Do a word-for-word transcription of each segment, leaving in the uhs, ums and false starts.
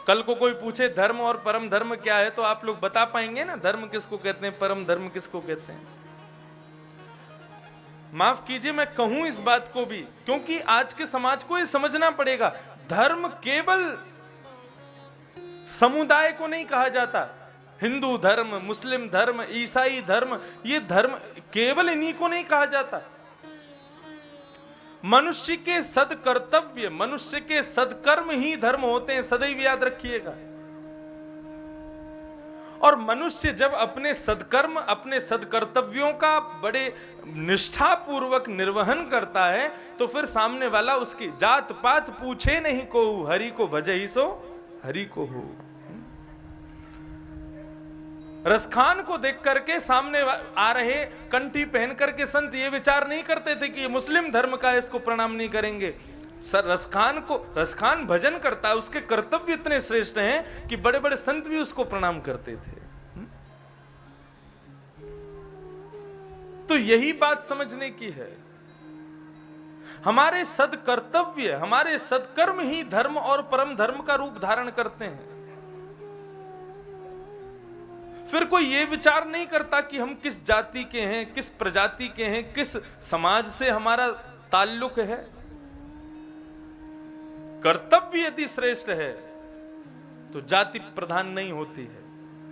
कल को कोई पूछे धर्म और परम धर्म क्या है, तो आप लोग बता पाएंगे ना धर्म किसको कहते हैं, परम धर्म किसको कहते हैं? माफ कीजिए मैं कहूं इस बात को भी, क्योंकि आज के समाज को ये समझना पड़ेगा, धर्म केवल समुदाय को नहीं कहा जाता। हिंदू धर्म, मुस्लिम धर्म, ईसाई धर्म, ये धर्म केवल इन्हीं को नहीं कहा जाता। मनुष्य के सदकर्तव्य, मनुष्य के सदकर्म ही धर्म होते हैं, सदैव याद रखिएगा। और मनुष्य जब अपने सदकर्म, अपने सदकर्तव्यों का बड़े निष्ठा पूर्वक निर्वहन करता है, तो फिर सामने वाला उसकी जात पात पूछे नहीं को, हरि को भजे ही सो हरि को हो। रसखान को देख करके सामने आ रहे कंठी पहन करके संत ये विचार नहीं करते थे कि ये मुस्लिम धर्म का है, इसको प्रणाम नहीं करेंगे। सर रसखान को, रसखान भजन करता है, उसके कर्तव्य इतने श्रेष्ठ हैं कि बड़े बड़े संत भी उसको प्रणाम करते थे। तो यही बात समझने की है, हमारे सदकर्तव्य, हमारे सदकर्म ही धर्म और परम धर्म का रूप धारण करते हैं। फिर कोई ये विचार नहीं करता कि हम किस जाति के हैं, किस प्रजाति के हैं, किस समाज से हमारा ताल्लुक है। कर्तव्य यदि श्रेष्ठ है तो जाति प्रधान नहीं होती है।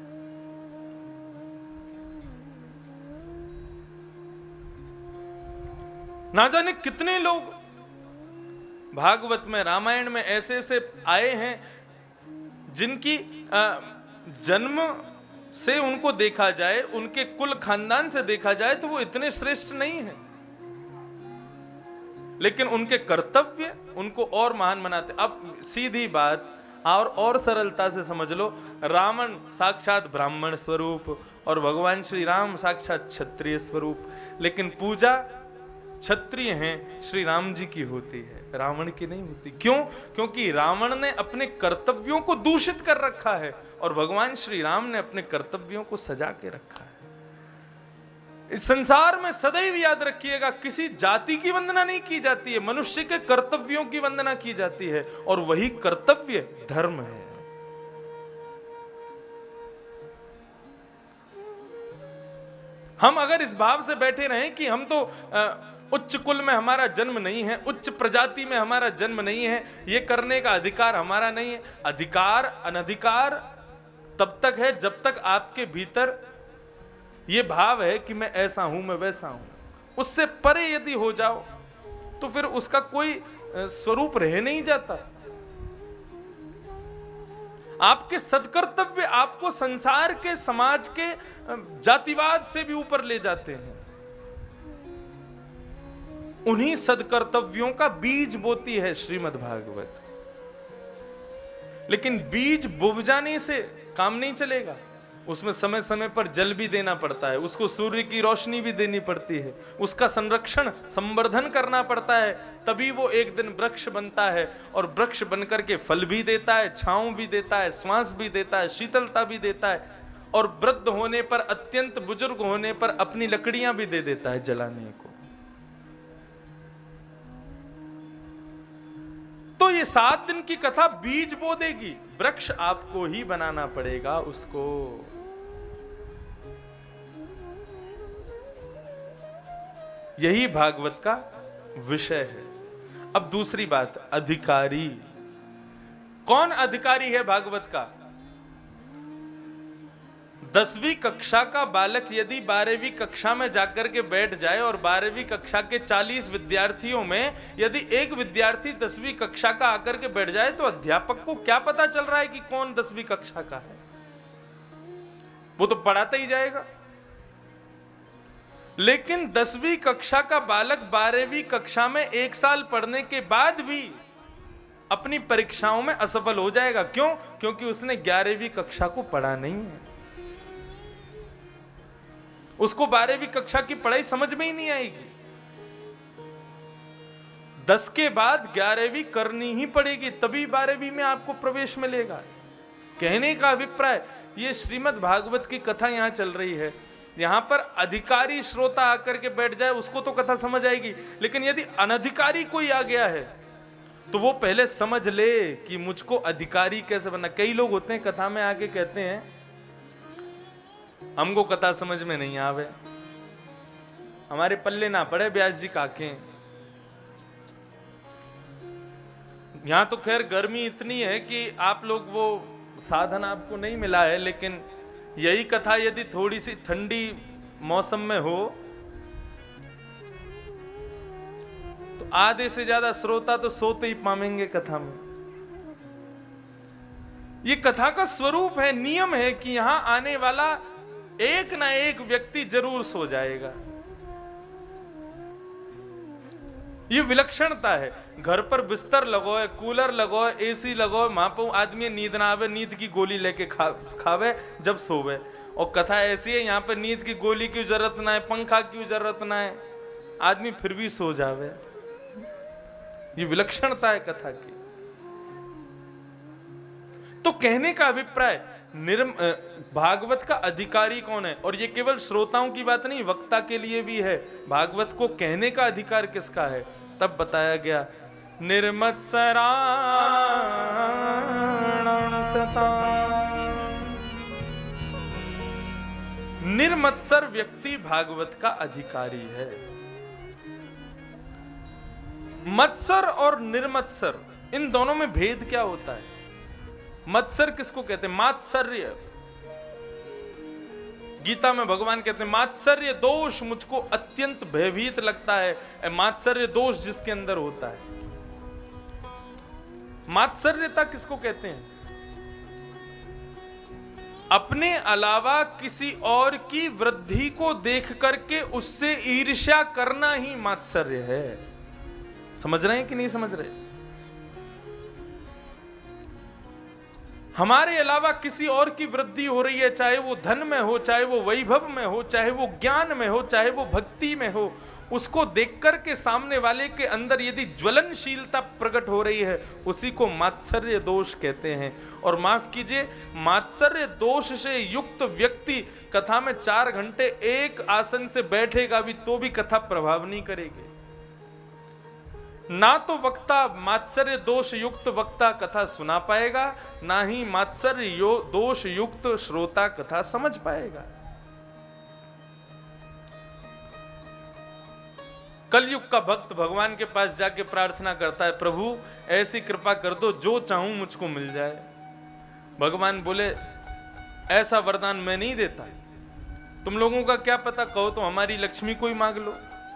ना जाने कितने लोग भागवत में, रामायण में ऐसे ऐसे आए हैं जिनकी जन्म से उनको देखा जाए, उनके कुल खानदान से देखा जाए तो वो इतने श्रेष्ठ नहीं है, लेकिन उनके कर्तव्य उनको और महान बनाते। अब सीधी बात और और सरलता से समझ लो, रावण साक्षात ब्राह्मण स्वरूप और भगवान श्री राम साक्षात क्षत्रिय स्वरूप, लेकिन पूजा क्षत्रिय हैं श्री राम जी की होती है, रावण की नहीं होती। क्यों? क्योंकि रावण ने अपने कर्तव्यों को दूषित कर रखा है और भगवान श्री राम ने अपने कर्तव्यों को सजा के रखा है। इस संसार में सदैव याद रखिएगा, किसी जाति की वंदना नहीं की जाती है, मनुष्य के कर्तव्यों की वंदना की जाती है, और वही कर्तव्य धर्म है। हम अगर इस भाव से बैठे रहें कि हम तो आ, उच्च कुल में हमारा जन्म नहीं है, उच्च प्रजाति में हमारा जन्म नहीं है, ये करने का अधिकार हमारा नहीं है। अधिकार अनधिकार तब तक है जब तक आपके भीतर ये भाव है कि मैं ऐसा हूं, मैं वैसा हूं। उससे परे यदि हो जाओ तो फिर उसका कोई स्वरूप रह नहीं जाता। आपके सदकर्तव्य आपको संसार के, समाज के, जातिवाद से भी ऊपर ले जाते हैं। उन्हीं सदकर्तव्यों का बीज बोती है श्रीमद् भागवत। लेकिन बीज बुझ जाने से काम नहीं चलेगा, उसमें समय समय पर जल भी देना पड़ता है, उसको सूर्य की रोशनी भी देनी पड़ती है, उसका संरक्षण संवर्धन करना पड़ता है, तभी वो एक दिन वृक्ष बनता है। और वृक्ष बनकर के फल भी देता है, छांव भी देता है, श्वास भी देता है, शीतलता भी देता है, और वृद्ध होने पर, अत्यंत बुजुर्ग होने पर अपनी लकड़ियां भी दे देता है जलाने को। तो ये सात दिन की कथा बीज बो देगी, वृक्ष आपको ही बनाना पड़ेगा उसको। यही भागवत का विषय है। अब दूसरी बात, अधिकारी। कौन अधिकारी है भागवत का? दसवीं कक्षा का बालक यदि बारहवीं कक्षा में जाकर के बैठ जाए और बारहवीं कक्षा के चालीस विद्यार्थियों में यदि एक विद्यार्थी दसवीं कक्षा का आकर के बैठ जाए, तो अध्यापक को क्या पता चल रहा है कि कौन दसवीं कक्षा का है? वो तो पढ़ाता ही जाएगा। लेकिन दसवीं कक्षा का बालक बारहवीं कक्षा में एक साल पढ़ने के बाद भी अपनी परीक्षाओं में असफल हो जाएगा। क्यों? क्योंकि उसने ग्यारहवीं कक्षा को पढ़ा नहीं है। उसको बारहवीं कक्षा की पढ़ाई समझ में ही नहीं आएगी। दस के बाद ग्यारहवीं करनी ही पड़ेगी, तभी बारहवीं में आपको प्रवेश मिलेगा। कहने का अभिप्राय, ये श्रीमद् भागवत की कथा यहां चल रही है, यहां पर अधिकारी श्रोता आकर के बैठ जाए उसको तो कथा समझ आएगी, लेकिन यदि अनधिकारी कोई आ गया है तो वो पहले समझ ले कि मुझको अधिकारी कैसे बनना। कई लोग होते हैं कथा में आके कहते हैं हमको कथा समझ में नहीं आवे, हमारे पल्ले ना पड़े व्यास जी काके। यहां तो खैर गर्मी इतनी है कि आप लोग वो साधन आपको नहीं मिला है, लेकिन यही कथा यदि थोड़ी सी ठंडी मौसम में हो तो आधे से ज्यादा श्रोता तो सोते ही पाएंगे कथा में। ये कथा का स्वरूप है, नियम है कि यहां आने वाला एक ना एक व्यक्ति जरूर सो जाएगा। ये विलक्षणता है। घर पर बिस्तर लगो, कूलर लगो, एसी लगो, वहां पर आदमी नींद ना आवे, नींद की गोली लेके खा खावे जब सोवे। और कथा ऐसी है, यहाँ पे नींद की गोली की जरूरत ना है, पंखा की जरूरत ना है, आदमी फिर भी सो जावे। ये विलक्षणता है कथा की। तो कहने का अभिप्राय, निर्म भागवत का अधिकारी कौन है? और ये केवल श्रोताओं की बात नहीं, वक्ता के लिए भी है। भागवत को कहने का अधिकार किसका है? तब बताया गया निर्मत्सराण सता। निर्मत्सर व्यक्ति भागवत का अधिकारी है। मत्सर और निर्मत्सर, इन दोनों में भेद क्या होता है? मत्सर किसको कहते हैं? मात्सर्य। गीता में भगवान कहते हैं मात्सर्य दोष मुझको अत्यंत भयभीत लगता है। मात्सर्य दोष जिसके अंदर होता है। मात्सर्यता किसको कहते हैं? अपने अलावा किसी और की वृद्धि को देख करके उससे ईर्ष्या करना ही मात्सर्य है। समझ रहे हैं कि नहीं समझ रहे? हमारे अलावा किसी और की वृद्धि हो रही है, चाहे वो धन में हो, चाहे वो वैभव में हो, चाहे वो ज्ञान में हो, चाहे वो भक्ति में हो, उसको देखकर के सामने वाले के अंदर यदि ज्वलनशीलता प्रकट हो रही है, उसी को मात्सर्य दोष कहते हैं। और माफ कीजिए, मात्सर्य दोष से युक्त व्यक्ति कथा में चार घंटे एक आसन से बैठेगा भी तो भी कथा प्रभाव नहीं करेगी। ना तो वक्ता मात्सर्य दोष युक्त वक्ता कथा सुना पाएगा, ना ही मात्सर्य दोष युक्त श्रोता कथा समझ पाएगा। कलयुग का भक्त भगवान के पास जाके प्रार्थना करता है, प्रभु ऐसी कृपा कर दो जो चाहूं मुझको मिल जाए। भगवान बोले ऐसा वरदान मैं नहीं देता, तुम लोगों का क्या पता, कहो तो हमारी लक्ष्मी को ही मांग लो।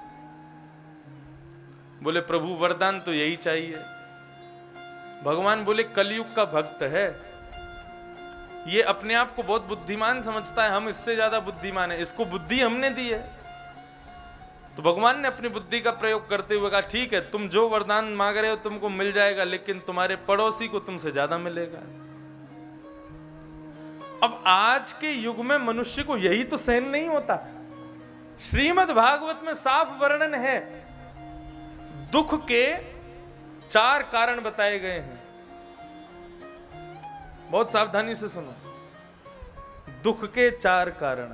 बोले प्रभु वरदान तो यही चाहिए। भगवान बोले कलयुग का भक्त है, ये अपने आप को बहुत बुद्धिमान समझता है, हम इससे ज्यादा बुद्धिमान है, इसको बुद्धि हमने दी है। तो भगवान ने अपनी बुद्धि का प्रयोग करते हुए कहा ठीक है, तुम जो वरदान मांग रहे हो तुमको मिल जाएगा, लेकिन तुम्हारे पड़ोसी को तुमसे ज्यादा मिलेगा। अब आज के युग में मनुष्य को यही तो सहन नहीं होता। श्रीमद् भागवत में साफ वर्णन है, दुख के चार कारण बताए गए हैं। बहुत सावधानी से सुनो। दुख के चार कारण: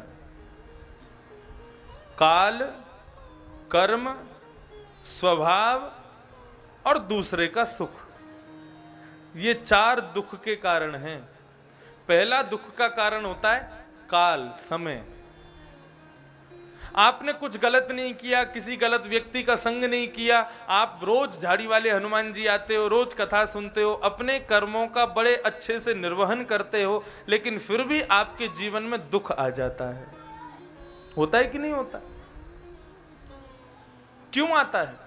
काल, कर्म, स्वभाव और दूसरे का सुख। ये चार दुख के कारण हैं। पहला दुख का कारण होता है काल, समय। आपने कुछ गलत नहीं किया, किसी गलत व्यक्ति का संग नहीं किया, आप रोज झाड़ी वाले हनुमान जी आते हो, रोज कथा सुनते हो, अपने कर्मों का बड़े अच्छे से निर्वहन करते हो, लेकिन फिर भी आपके जीवन में दुख आ जाता है। होता है कि नहीं होता? क्यों आता है?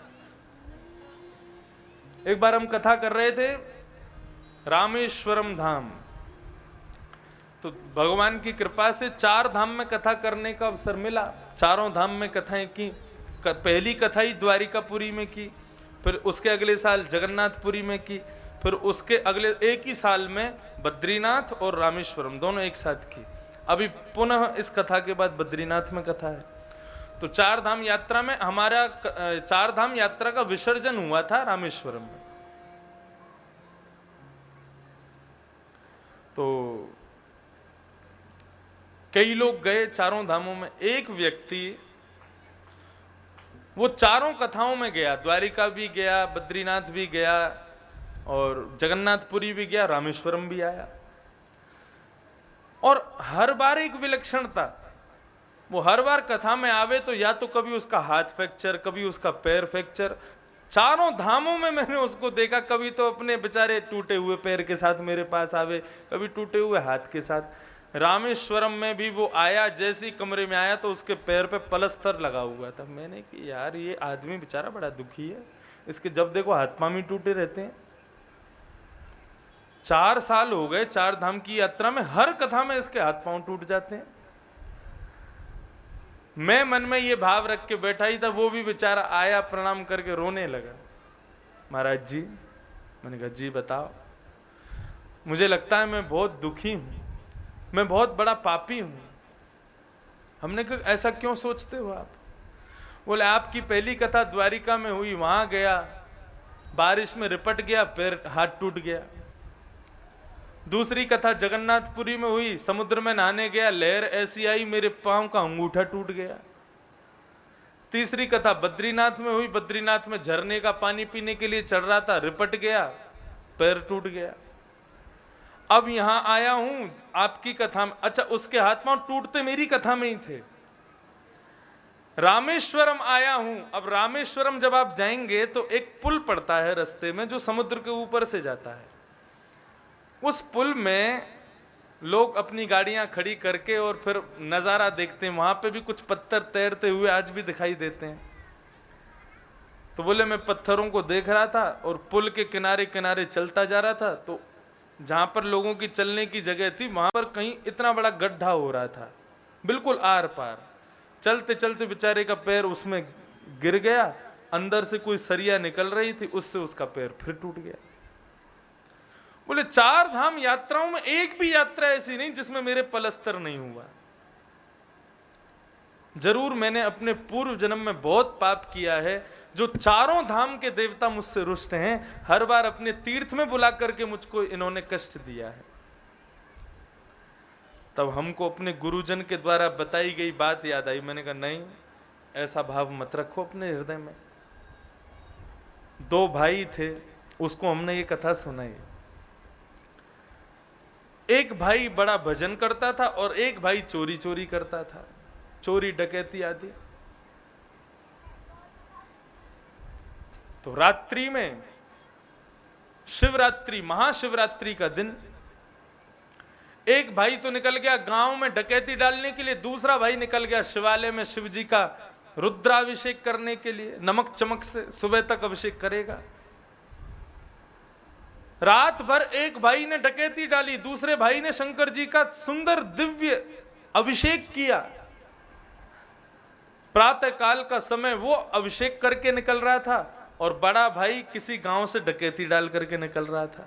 एक बार हम कथा कर रहे थे रामेश्वरम धाम, तो भगवान की कृपा से चार धाम में कथा करने का अवसर मिला। चारों धाम में कथाएं की। पहली कथा ही द्वारिकापुरी में की, फिर उसके अगले साल जगन्नाथपुरी में की, फिर उसके अगले एक ही साल में बद्रीनाथ और रामेश्वरम दोनों एक साथ की। अभी पुनः इस कथा के बाद बद्रीनाथ में कथा है। तो चार धाम यात्रा में हमारा चार धाम यात्रा का विसर्जन हुआ था रामेश्वरम में। तो कई लोग गए चारों धामों में। एक व्यक्ति वो चारों कथाओं में गया, द्वारिका भी गया, बद्रीनाथ भी गया, और जगन्नाथपुरी भी गया, रामेश्वरम भी आया। और हर बार एक विलक्षणता, वो हर बार कथा में आवे तो या तो कभी उसका हाथ फ्रैक्चर, कभी उसका पैर फ्रैक्चर। चारों धामों में मैंने उसको देखा, कभी तो अपने बेचारे टूटे हुए पैर के साथ मेरे पास आवे, कभी टूटे हुए हाथ के साथ। रामेश्वरम में भी वो आया, जैसे ही कमरे में आया तो उसके पैर पे पलस्तर लगा हुआ था। मैंने कि यार ये आदमी बेचारा बड़ा दुखी है, इसके जब देखो हाथ पांव ही टूटे रहते हैं। चार साल हो गए चार धाम की यात्रा में, हर कथा में इसके हाथ पांव टूट जाते हैं। मैं मन में ये भाव रख के बैठा ही था, वो भी बेचारा आया, प्रणाम करके रोने लगा। महाराज जी, मैंने कहा जी बताओ। मुझे लगता है मैं बहुत दुखी हूं, मैं बहुत बड़ा पापी हूं। हमने कहा ऐसा क्यों सोचते हो आप? बोले आपकी पहली कथा द्वारिका में हुई, वहां गया, बारिश में रिपट गया, पैर हाथ टूट गया। दूसरी कथा जगन्नाथपुरी में हुई, समुद्र में नहाने गया, लहर ऐसी आई मेरे पांव का अंगूठा टूट गया। तीसरी कथा बद्रीनाथ में हुई, बद्रीनाथ में झरने का पानी पीने के लिए चढ़ रहा था, रिपट गया, पैर टूट गया। अब यहां आया हूं आपकी कथा में, अच्छा उसके हाथ पांव टूटते मेरी कथा में ही थे। रामेश्वरम आया हूं, अब रामेश्वरम जब आप जाएंगे तो एक पुल पड़ता है रास्ते में जो समुद्र के ऊपर से जाता है। उस पुल में लोग अपनी गाड़ियां खड़ी करके और फिर नजारा देखते हैं। वहां पे भी कुछ पत्थर तैरते हुए आज भी दिखाई देते हैं। तो बोले मैं पत्थरों को देख रहा था और पुल के किनारे किनारे चलता जा रहा था, तो जहां पर लोगों की चलने की जगह थी वहां पर कहीं इतना बड़ा गड्ढा हो रहा था, बिल्कुल आर पार। चलते चलते बेचारे का पैर उसमें गिर गया, अंदर से कोई सरिया निकल रही थी, उससे उसका पैर फिर टूट गया। बोले चार धाम यात्राओं में एक भी यात्रा ऐसी नहीं जिसमें मेरे पलस्तर नहीं हुआ। जरूर मैंने अपने पूर्व जन्म में बहुत पाप किया है, जो चारों धाम के देवता मुझसे रुष्ट हैं। हर बार अपने तीर्थ में बुला करके मुझको इन्होंने कष्ट दिया है। तब हमको अपने गुरुजन के द्वारा बताई गई बात याद आई। मैंने कहा नहीं, ऐसा भाव मत रखो अपने हृदय में। दो भाई थे, उसको हमने ये कथा सुनाई। एक भाई बड़ा भजन करता था और एक भाई चोरी चोरी करता था, चोरी डकैती आदि। तो रात्रि में, शिवरात्रि, महाशिवरात्रि का दिन, एक भाई तो निकल गया गांव में डकैती डालने के लिए, दूसरा भाई निकल गया शिवालय में शिव जी का रुद्राभिषेक करने के लिए। नमक चमक से सुबह तक अभिषेक करेगा। रात भर एक भाई ने डकैती डाली, दूसरे भाई ने शंकर जी का सुंदर दिव्य अभिषेक किया। प्रातः काल का समय वो अभिषेक करके निकल रहा था और बड़ा भाई किसी गांव से डकैती डाल करके निकल रहा था।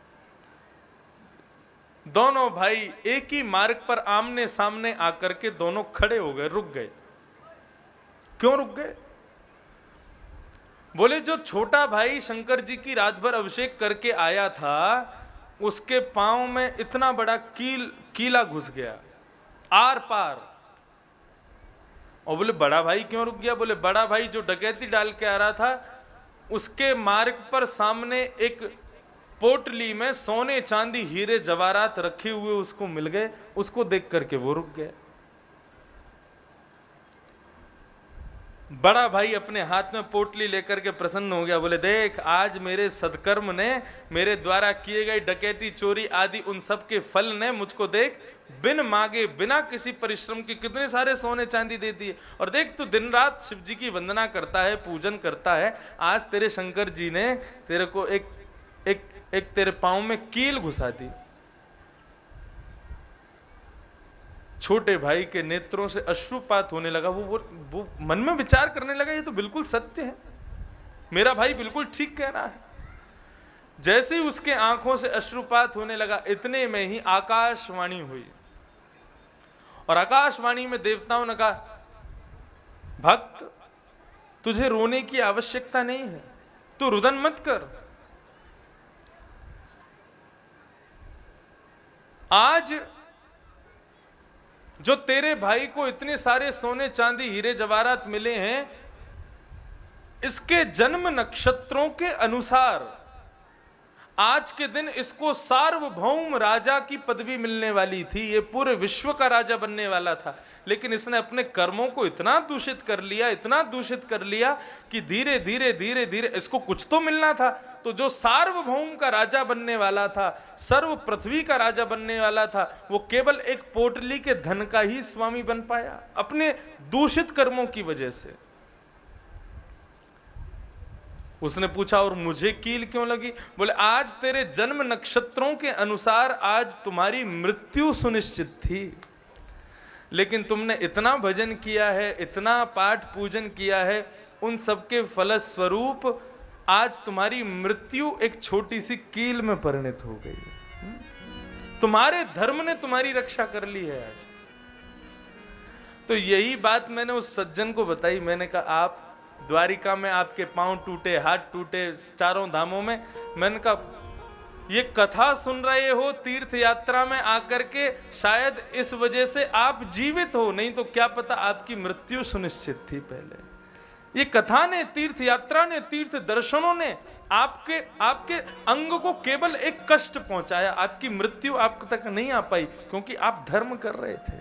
दोनों भाई एक ही मार्ग पर आमने सामने आकर के दोनों खड़े हो गए, रुक गए। क्यों रुक गए? बोले जो छोटा भाई शंकर जी की रात भर अभिषेक करके आया था, उसके पांव में इतना बड़ा कील कीला घुस गया आर पार। और बोले बड़ा भाई क्यों रुक गया? बोले बड़ा भाई जो डकैती डाल के आ रहा था, उसके मार्ग पर सामने एक पोटली में सोने चांदी हीरे जवाहरात रखे हुए उसको मिल गए, उसको देख करके वो रुक गया। बड़ा भाई अपने हाथ में पोटली लेकर के प्रसन्न हो गया। बोले देख, आज मेरे सदकर्म ने, मेरे द्वारा किए गए डकैती चोरी आदि उन सब के फल ने मुझको देख बिन मांगे, बिना किसी परिश्रम के कितने सारे सोने चांदी दे दिए। और देख तू दिन रात शिव जी की वंदना करता है, पूजन करता है, आज तेरे शंकर जी ने तेरे को एक एक एक तेरे पांव में कील घुसा दी। छोटे भाई के नेत्रों से अश्रुपात होने लगा। वो, वो वो मन में विचार करने लगा, ये तो बिल्कुल सत्य है, मेरा भाई बिल्कुल ठीक कह रहा है। जैसे ही उसके आंखों से अश्रुपात होने लगा, इतने में ही आकाशवाणी हुई। और आकाशवाणी में देवताओं ने कहा, भक्त तुझे रोने की आवश्यकता नहीं है, तू रुदन मत कर। आज जो तेरे भाई को इतने सारे सोने चांदी हीरे जवाहरात मिले हैं, इसके जन्म नक्षत्रों के अनुसार आज के दिन इसको सार्वभौम राजा की पदवी मिलने वाली थी, ये पूरे विश्व का राजा बनने वाला था, लेकिन इसने अपने कर्मों को इतना दूषित कर लिया, इतना दूषित कर लिया कि धीरे धीरे धीरे धीरे इसको कुछ तो मिलना था। तो जो सार्वभौम का राजा बनने वाला था, सर्व पृथ्वी का राजा बनने वाला था, वो केवल एक पोटली के धन का ही स्वामी बन पाया अपने दूषित कर्मों की वजह से। उसने पूछा और मुझे कील क्यों लगी? बोले आज तेरे जन्म नक्षत्रों के अनुसार आज तुम्हारी मृत्यु सुनिश्चित थी, लेकिन तुमने इतना भजन किया है, इतना पाठ पूजन किया है, उन सबके फलस्वरूप आज तुम्हारी मृत्यु एक छोटी सी कील में परिणत हो गई। तुम्हारे धर्म ने तुम्हारी रक्षा कर ली है आज। तो यही बात मैंने उस सज्जन को बताई। मैंने कहा आप द्वारिका में आपके पांव टूटे, हाथ टूटे, चारों धामों में, मैंने कहा ये कथा सुन रहे हो तीर्थ यात्रा में आकर के, शायद इस वजह से आप जीवित हो, नहीं तो क्या पता आपकी मृत्यु सुनिश्चित थी पहले। ये कथा ने, तीर्थ यात्रा ने, तीर्थ दर्शनों ने आपके आपके अंग को केवल एक कष्ट पहुंचाया, आपकी मृत्यु आप तक नहीं आ पाई, क्योंकि आप धर्म कर रहे थे।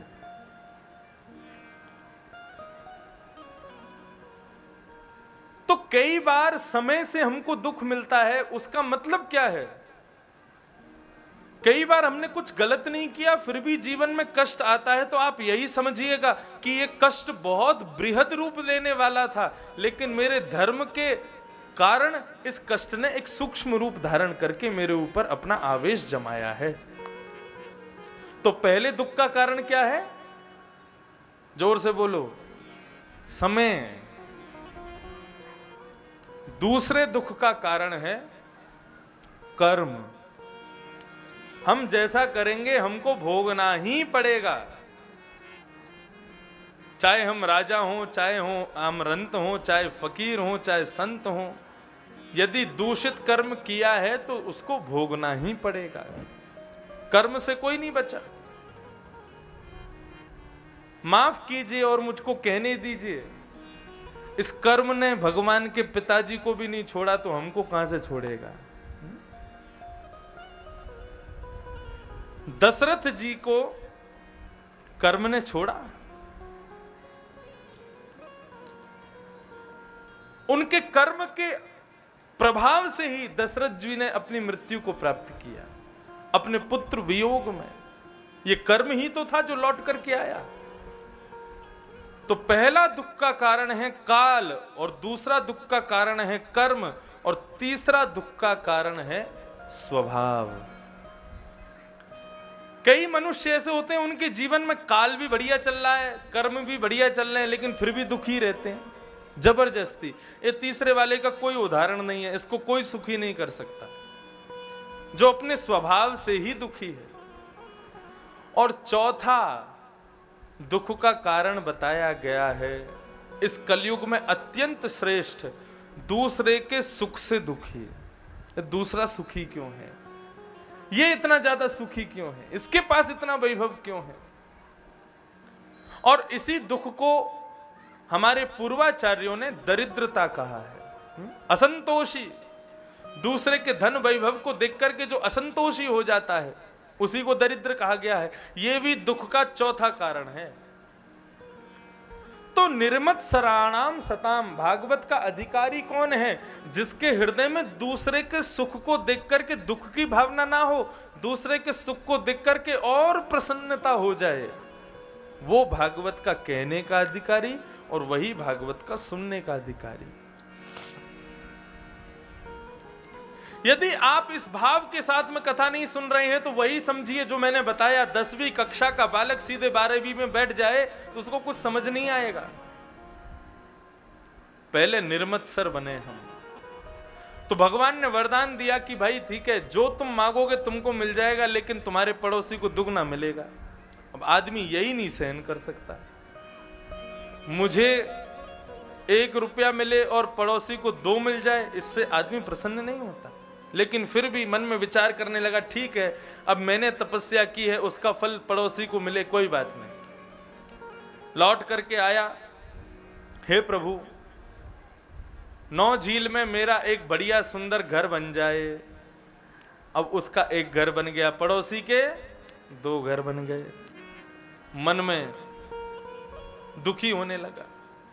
तो कई बार समय से हमको दुख मिलता है, उसका मतलब क्या है? कई बार हमने कुछ गलत नहीं किया फिर भी जीवन में कष्ट आता है, तो आप यही समझिएगा कि ये कष्ट बहुत बृहद रूप लेने वाला था, लेकिन मेरे धर्म के कारण इस कष्ट ने एक सूक्ष्म रूप धारण करके मेरे ऊपर अपना आवेश जमाया है। तो पहले दुख का कारण क्या है? जोर से बोलो, समय। दूसरे दुख का कारण है कर्म। हम जैसा करेंगे हमको भोगना ही पड़ेगा, चाहे हम राजा हों, चाहे हो आमरंत हों, चाहे फकीर हों, चाहे संत हों। यदि दूषित कर्म किया है तो उसको भोगना ही पड़ेगा। कर्म से कोई नहीं बचा। माफ कीजिए और मुझको कहने दीजिए, इस कर्म ने भगवान के पिताजी को भी नहीं छोड़ा तो हमको कहां से छोड़ेगा? दशरथ जी को कर्म ने छोड़ा, उनके कर्म के प्रभाव से ही दशरथ जी ने अपनी मृत्यु को प्राप्त किया, अपने पुत्र वियोग में। यह कर्म ही तो था जो लौट करके आया। तो पहला दुख का कारण है काल, और दूसरा दुख का कारण है कर्म, और तीसरा दुख का कारण है स्वभाव। कई मनुष्य ऐसे होते हैं उनके जीवन में काल भी बढ़िया चल रहा है, कर्म भी बढ़िया चल रहे हैं, लेकिन फिर भी दुखी रहते हैं जबरदस्ती। ये तीसरे वाले का कोई उदाहरण नहीं है, इसको कोई सुखी नहीं कर सकता, जो अपने स्वभाव से ही दुखी है। और चौथा दुख का कारण बताया गया है इस कलयुग में अत्यंत श्रेष्ठ, दूसरे के सुख से दुखी। दूसरा सुखी क्यों है? ये इतना ज्यादा सुखी क्यों है? इसके पास इतना वैभव क्यों है? और इसी दुख को हमारे पूर्वाचार्यों ने दरिद्रता कहा है, असंतोषी। दूसरे के धन वैभव को देख करके जो असंतोषी हो जाता है उसी को दरिद्र कहा गया है। यह भी दुख का चौथा कारण है। तो निर्मत सराणाम सताम, भागवत का अधिकारी कौन है? जिसके हृदय में दूसरे के सुख को देख करके दुख की भावना ना हो, दूसरे के सुख को देख करके और प्रसन्नता हो जाए, वो भागवत का कहने का अधिकारी और वही भागवत का सुनने का अधिकारी। यदि आप इस भाव के साथ में कथा नहीं सुन रहे हैं तो वही समझिए जो मैंने बताया, दसवीं कक्षा का बालक सीधे बारहवीं में बैठ जाए तो उसको कुछ समझ नहीं आएगा। पहले निर्मत्सर बने हम। तो भगवान ने वरदान दिया कि भाई ठीक है, जो तुम मांगोगे तुमको मिल जाएगा, लेकिन तुम्हारे पड़ोसी को दुगना मिलेगा। अब आदमी यही नहीं सहन कर सकता, मुझे एक रुपया मिले और पड़ोसी को दो मिल जाए, इससे आदमी प्रसन्न नहीं होता। लेकिन फिर भी मन में विचार करने लगा, ठीक है अब मैंने तपस्या की है, उसका फल पड़ोसी को मिले, कोई बात नहीं। लौट करके आया, हे प्रभु नौ झील में मेरा एक बढ़िया सुंदर घर बन जाए, अब उसका एक घर बन गया, पड़ोसी के दो घर बन गए। मन में दुखी होने लगा।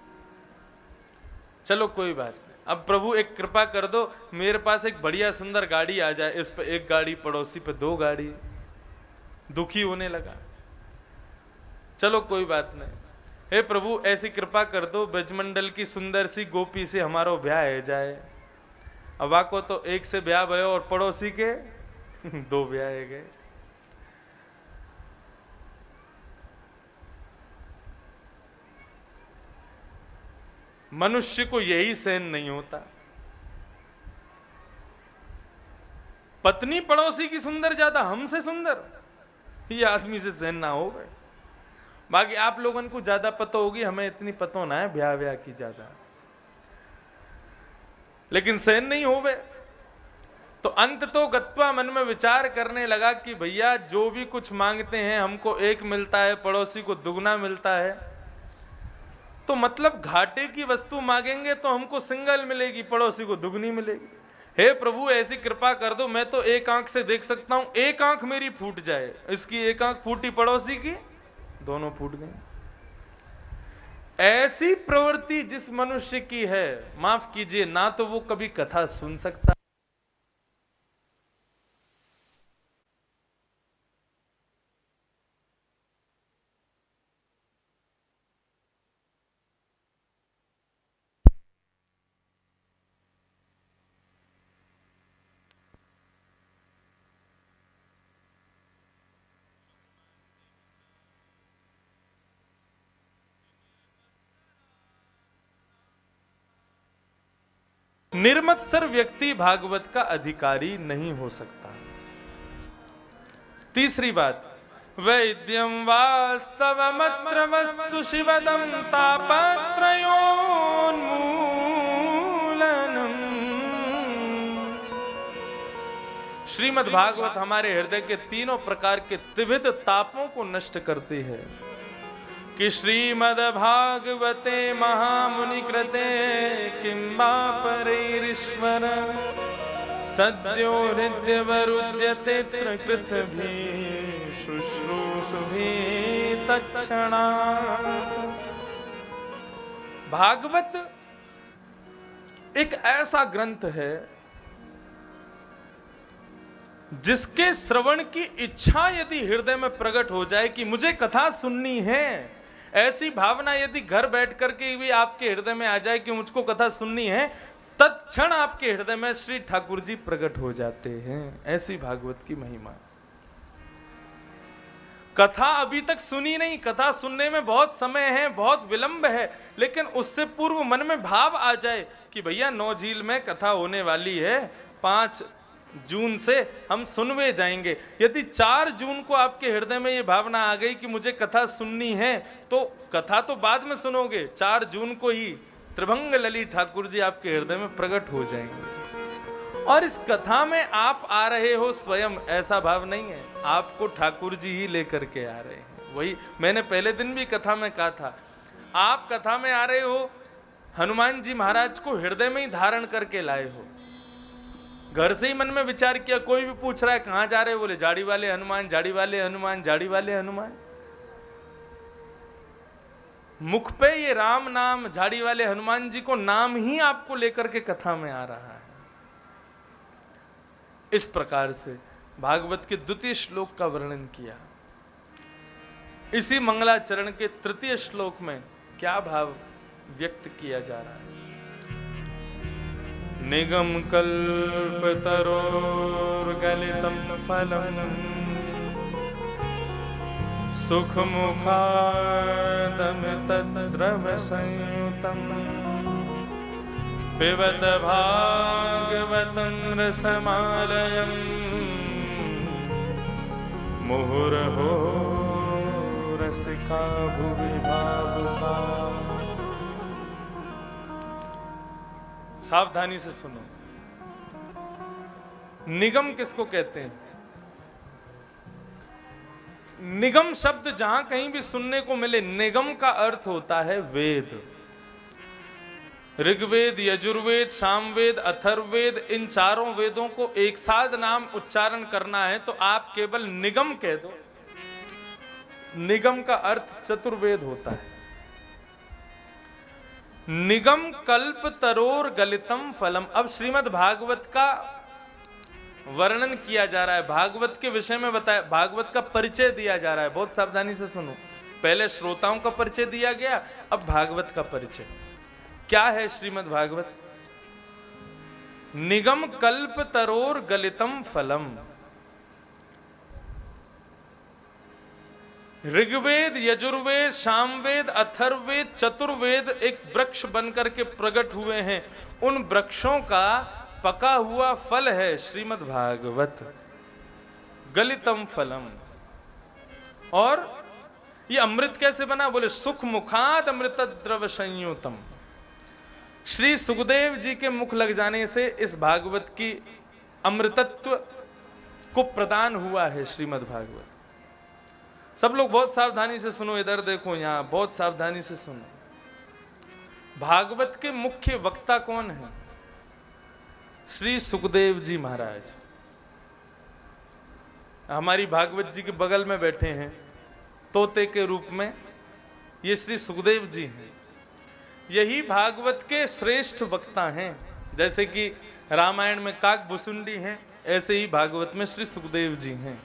चलो कोई बात नहीं, अब प्रभु एक कृपा कर दो, मेरे पास एक बढ़िया सुंदर गाड़ी आ जाए, इस पे एक गाड़ी, पड़ोसी पे दो गाड़ी। दुखी होने लगा। चलो कोई बात नहीं, हे प्रभु ऐसी कृपा कर दो, ब्रजमंडल की सुंदर सी गोपी से हमारो ब्याह हो जाए। अब आको तो एक से ब्याह भयो और पड़ोसी के दो ब्याह गए। मनुष्य को यही सहन नहीं होता। पत्नी पड़ोसी की सुंदर ज्यादा, हमसे सुंदर, ये आदमी से सहन ना हो गए। बाकी आप लोगों को ज्यादा पता होगी, हमें इतनी पता ना है ब्याह ब्याह की ज्यादा, लेकिन सहन नहीं हो गए। तो अंत तो गत्वा मन में विचार करने लगा कि भैया जो भी कुछ मांगते हैं हमको एक मिलता है, पड़ोसी को दुगना मिलता है, तो मतलब घाटे की वस्तु मांगेंगे तो हमको सिंगल मिलेगी, पड़ोसी को दुगनी मिलेगी। हे प्रभु ऐसी कृपा कर दो, मैं तो एक आंख से देख सकता हूं, एक आंख मेरी फूट जाए। इसकी एक आंख फूटी, पड़ोसी की दोनों फूट गई। ऐसी प्रवृत्ति जिस मनुष्य की है, माफ कीजिए, ना तो वो कभी कथा सुन सकता, निर्मत्सर व्यक्ति भागवत का अधिकारी नहीं हो सकता। तीसरी बात, वैद्यम वास्तवमत्र वस्तु शिवदम तापत्रयोन्मूलनम। श्रीमद् भागवत हमारे हृदय के तीनों प्रकार के त्रिविध तापों को नष्ट करती है। कि श्रीमद् भागवते महामुनि कृते किंबा परैरीश्वर सद्यो हृद्यवरुध्यते कृतभि शुश्रूषुभि तत्क्षणात्। भागवत एक ऐसा ग्रंथ है जिसके श्रवण की इच्छा यदि हृदय में प्रकट हो जाए कि मुझे कथा सुननी है, ऐसी भावना यदि घर बैठ करके भी आपके हृदय में आ जाए कि मुझको कथा सुननी है, तत्क्षण आपके हृदय में श्री ठाकुर जी प्रकट हो जाते हैं। ऐसी भागवत की महिमा। कथा अभी तक सुनी नहीं, कथा सुनने में बहुत समय है, बहुत विलंब है, लेकिन उससे पूर्व मन में भाव आ जाए कि भैया नौ झील में कथा होने वाली है, पांच जून से हम सुनवे जाएंगे। यदि चार जून को आपके हृदय में ये भावना आ गई कि मुझे कथा सुननी है, तो कथा तो बाद में सुनोगे, चार जून को ही त्रिभंग लली ठाकुर जी आपके हृदय में प्रकट हो जाएंगे। और इस कथा में आप आ रहे हो स्वयं, ऐसा भाव नहीं है, आपको ठाकुर जी ही लेकर के आ रहे हैं। वही मैंने पहले दिन भी कथा में कहा था, आप कथा में आ रहे हो, हनुमान जी महाराज को हृदय में ही धारण करके लाए हो। घर से ही मन में विचार किया, कोई भी पूछ रहा है कहां जा रहे हो, बोले झाड़ी वाले हनुमान, झाड़ी वाले हनुमान, झाड़ी वाले हनुमान। मुख पे ये राम नाम, झाड़ी वाले हनुमान जी को नाम ही आपको लेकर के कथा में आ रहा है। इस प्रकार से भागवत के द्वितीय श्लोक का वर्णन किया। इसी मंगलाचरण के तृतीय श्लोक में क्या भाव व्यक्त किया जा रहा है? निगम कल्पतरोर्गलितं फलम् सुखमुखादमितद्रवसंयुतं पिबत भागवतं रसमालयम् मुहुर्हो रसिका भुवि भावुका। सावधानी से सुनो। निगम किसको कहते हैं? निगम शब्द जहां कहीं भी सुनने को मिले, निगम का अर्थ होता है वेद। ऋग्वेद, यजुर्वेद, सामवेद, अथर्ववेद, इन चारों वेदों को एक साथ नाम उच्चारण करना है तो आप केवल निगम कह दो। निगम का अर्थ चतुर्वेद होता है। निगम कल्प तरोर गलितम फलम। अब श्रीमद् भागवत का वर्णन किया जा रहा है, भागवत के विषय में बताया, भागवत का परिचय दिया जा रहा है। बहुत सावधानी से सुनो, पहले श्रोताओं का परिचय दिया गया, अब भागवत का परिचय। क्या है श्रीमद् भागवत? निगम कल्प तरोर गलितम फलम। ऋग्वेद, यजुर्वेद, सामवेद, अथर्ववेद, चतुर्वेद एक वृक्ष बनकर के प्रकट हुए हैं। उन वृक्षों का पका हुआ फल है श्रीमद् भागवत, गलितम फलम। और ये अमृत कैसे बना? बोले सुख मुखाद अमृत द्रव संयुतम। श्री सुखदेव जी के मुख लग जाने से इस भागवत की अमृतत्व को प्रदान हुआ है श्रीमद् भागवत। सब लोग बहुत सावधानी से सुनो, इधर देखो, यहां बहुत सावधानी से सुनो। भागवत के मुख्य वक्ता कौन है? श्री सुखदेव जी महाराज। हमारी भागवत जी के बगल में बैठे हैं तोते के रूप में, ये श्री सुखदेव जी हैं। यही भागवत के श्रेष्ठ वक्ता हैं। जैसे कि रामायण में काक भुसुंडी हैं, ऐसे ही भागवत में श्री सुखदेव जी हैं।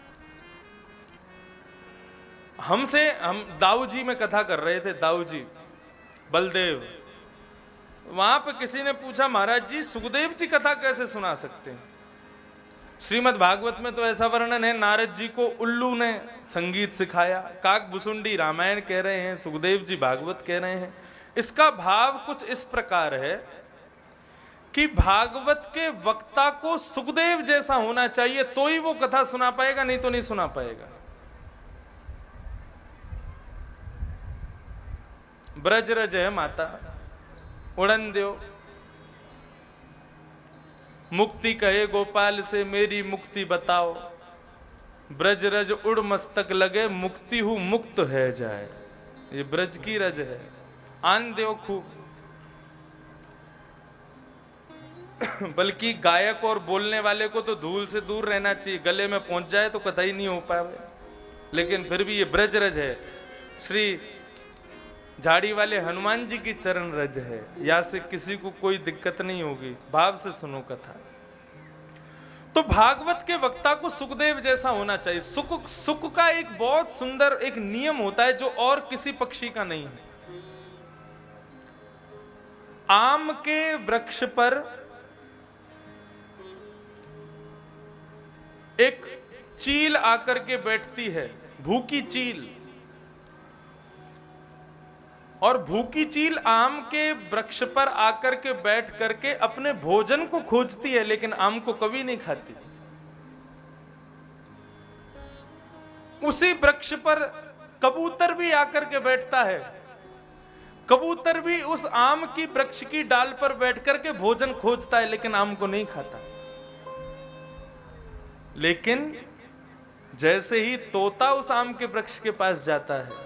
हमसे हम दाऊ जी में कथा कर रहे थे, दाऊ जी बलदेव, वहां पे किसी ने पूछा महाराज जी सुखदेव जी कथा कैसे सुना सकते हैं? श्रीमद् भागवत में तो ऐसा वर्णन है, नारद जी को उल्लू ने संगीत सिखाया, काक भुसुंडी रामायण कह रहे हैं, सुखदेव जी भागवत कह रहे हैं। इसका भाव कुछ इस प्रकार है कि भागवत के वक्ता को सुखदेव जैसा होना चाहिए तो ही वो कथा सुना पाएगा, नहीं तो नहीं सुना पाएगा। ब्रज रज है माता उड़न दो, मुक्ति कहे गोपाल से मेरी मुक्ति बताओ, ब्रज रज उड़ मस्तक लगे मुक्ति हूं मुक्त है जाए। ये ब्रज की रज है, आन दो खूब। बल्कि गायक और बोलने वाले को तो धूल से दूर रहना चाहिए, गले में पहुंच जाए तो कतई नहीं हो पाए। लेकिन फिर भी ये ब्रज रज है, श्री झाड़ी वाले हनुमान जी की चरण रज है, या से किसी को कोई दिक्कत नहीं होगी। भाव से सुनो कथा। तो भागवत के वक्ता को सुखदेव जैसा होना चाहिए। सुख सुख का एक बहुत सुंदर एक नियम होता है जो और किसी पक्षी का नहीं है। आम के वृक्ष पर एक चील आकर के बैठती है, भूखी चील, और भूखी चील आम के वृक्ष पर आकर के बैठ करके अपने भोजन को खोजती है, लेकिन आम को कभी नहीं खाती। उसी वृक्ष पर कबूतर भी आकर के बैठता है, कबूतर भी उस आम की वृक्ष की डाल पर बैठ करके भोजन खोजता है, लेकिन आम को नहीं खाता। लेकिन जैसे ही तोता उस आम के वृक्ष के पास जाता है,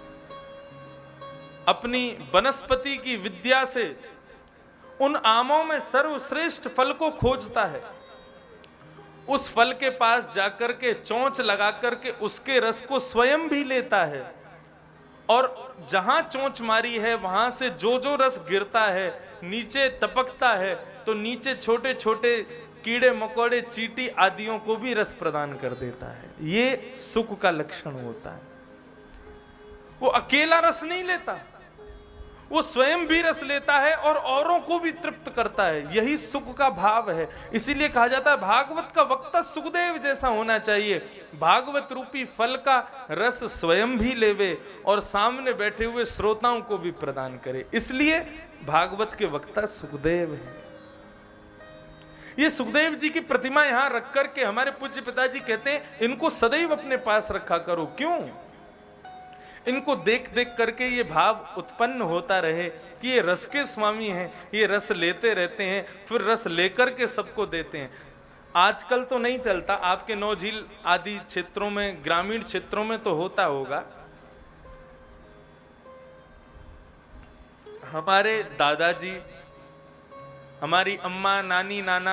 अपनी वनस्पति की विद्या से उन आमों में सर्वश्रेष्ठ फल को खोजता है, उस फल के पास जाकर के चोंच लगा करके उसके रस को स्वयं भी लेता है, और जहां चोंच मारी है वहां से जो जो रस गिरता है नीचे टपकता है, तो नीचे छोटे छोटे कीड़े मकोड़े चींटी आदियों को भी रस प्रदान कर देता है। ये सुख का लक्षण होता है। वो अकेला रस नहीं लेता, वो स्वयं भी रस लेता है और औरों को भी तृप्त करता है। यही सुख का भाव है। इसीलिए कहा जाता है भागवत का वक्ता सुखदेव जैसा होना चाहिए। भागवत रूपी फल का रस स्वयं भी लेवे और सामने बैठे हुए श्रोताओं को भी प्रदान करे। इसलिए भागवत के वक्ता सुखदेव है। ये सुखदेव जी की प्रतिमा यहां रख करके हमारे पूज्य पिताजी कहते हैं इनको सदैव अपने पास रखा करो। क्यों? इनको देख देख करके ये भाव उत्पन्न होता रहे कि ये रस के स्वामी हैं, ये रस लेते रहते हैं, फिर रस लेकर के सबको देते हैं। आजकल तो नहीं चलता, आपके नौ झील आदि क्षेत्रों में, ग्रामीण क्षेत्रों में तो होता होगा। हमारे दादाजी, हमारी अम्मा, नानी, नाना,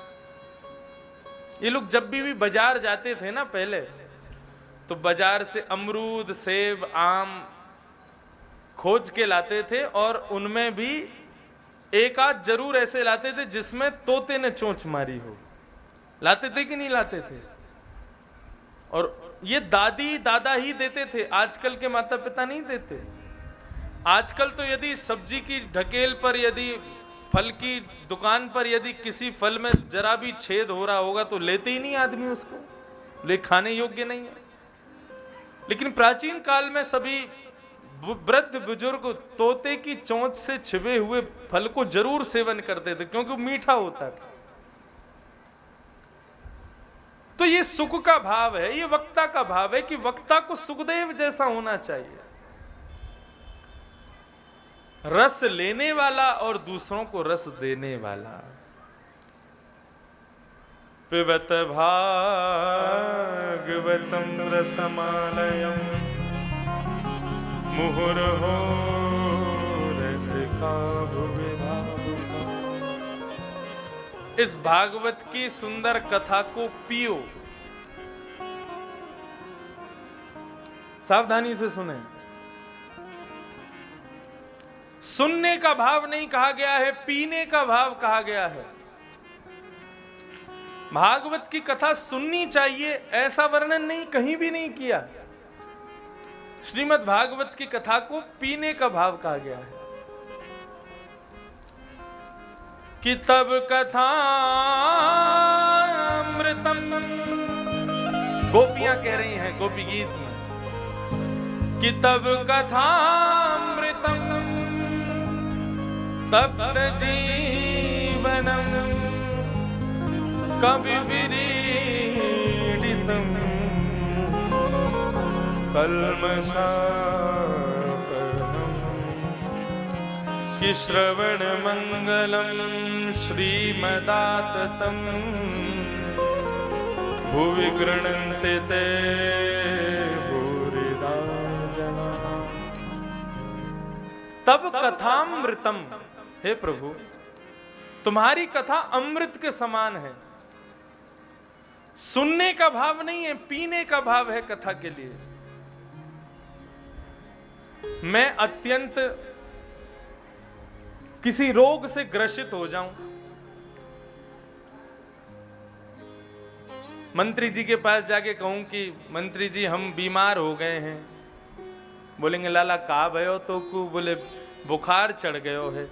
ये लोग जब भी भी बाजार जाते थे ना पहले, तो बाजार से अमरूद, सेब, आम खोज के लाते थे और उनमें भी एक आध जरूर ऐसे लाते थे जिसमें तोते ने चोंच मारी हो। लाते थे कि नहीं लाते थे? और ये दादी दादा ही देते थे, आजकल के माता पिता नहीं देते। आजकल तो यदि सब्जी की ढकेल पर, यदि फल की दुकान पर यदि किसी फल में जरा भी छेद हो रहा होगा तो लेते ही नहीं आदमी उसको, ले खाने योग्य नहीं है। लेकिन प्राचीन काल में सभी वृद्ध बुजुर्ग तोते की चोंच से छिपे हुए फल को जरूर सेवन करते थे, क्योंकि वो मीठा होता था। तो ये सुख का भाव है, ये वक्ता का भाव है कि वक्ता को सुखदेव जैसा होना चाहिए, रस लेने वाला और दूसरों को रस देने वाला। पिबत भागवतम रसमालयम मुहुर्हो रसिका भुवि भावुका। इस भागवत की सुंदर कथा को पियो। सावधानी से सुने। सुनने का भाव नहीं कहा गया है, पीने का भाव कहा गया है। भागवत की कथा सुननी चाहिए ऐसा वर्णन नहीं, कहीं भी नहीं किया। श्रीमद् भागवत की कथा को पीने का भाव कहा गया है कि तब कथा अमृतम, गोपियां कह रही हैं गोपी गीत में कि तब कथा अमृतम तप्त जीवनम कवि विरीडितम कल्मषापहम् कि श्रवण मंगलम श्रीमदाततम् भुवि गृह्णन्ते ते भूरिदा जनाः। तब कथामृतम, हे प्रभु तुम्हारी कथा अमृत के समान है। सुनने का भाव नहीं है, पीने का भाव है कथा के लिए। मैं अत्यंत किसी रोग से ग्रसित हो जाऊं, मंत्री जी के पास जाके कहूं कि मंत्री जी हम बीमार हो गए हैं, बोलेंगे लाला का भयो तो को, बोले बुखार चढ़ गयो है।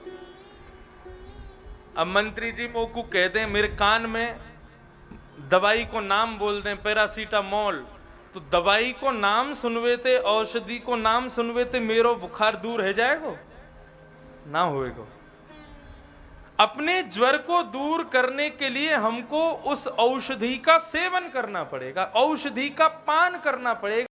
अब मंत्री जी मोकू कह दें, मेरे कान में दवाई को नाम बोल दें पैरासीटामोल, तो दवाई को नाम सुनवे थे, औषधि को नाम सुनवे थे, मेरो बुखार दूर है जाएगो ना होएगो। अपने ज्वर को दूर करने के लिए हमको उस औषधि का सेवन करना पड़ेगा, औषधि का पान करना पड़ेगा।